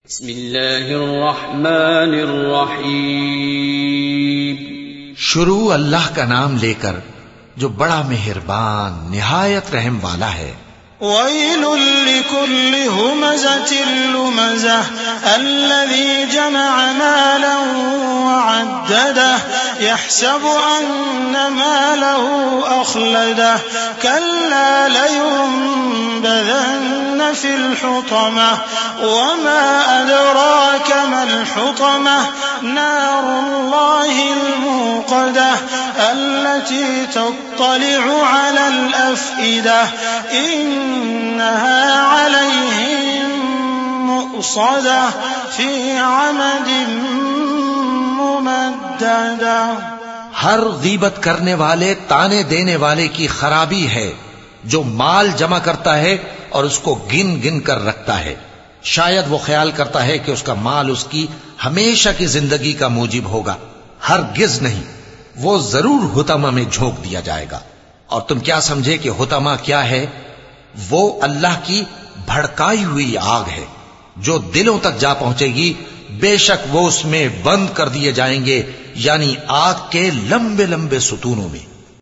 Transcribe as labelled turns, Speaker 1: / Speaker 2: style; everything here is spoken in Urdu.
Speaker 1: بسم اللہ الرحمن الرحیم۔
Speaker 2: شروع اللہ کا نام لے کر جو بڑا مہربان نہایت رحم والا ہے۔
Speaker 3: ويل لكل همزة لمزة الذي جمع مالا وعدده يحسب أن ماله أخلده كلا لينبذن في الحطمة وما أدراك ما الحطمة نار الله الموقدة التي تطلع على الأفئدة إنها عليهم مؤصدة في عمد ممددة۔
Speaker 2: ہر غیبت کرنے والے تانے دینے والے کی خرابی ہے جو مال جمع کرتا ہے اور اس کو گن گن کر رکھتا ہے، شاید وہ خیال کرتا ہے کہ اس کا مال اس کی ہمیشہ کی زندگی کا موجب ہوگا، ہرگز نہیں، وہ ضرور حطمہ میں جھونک دیا جائے گا۔ اور تم کیا سمجھے کہ حطمہ کیا ہے؟ وہ اللہ کی بھڑکائی ہوئی آگ ہے جو دلوں تک جا پہنچے گی، بے شک وہ اس میں بند کر دیے جائیں گے، یعنی آگ کے لمبے لمبے ستونوں میں۔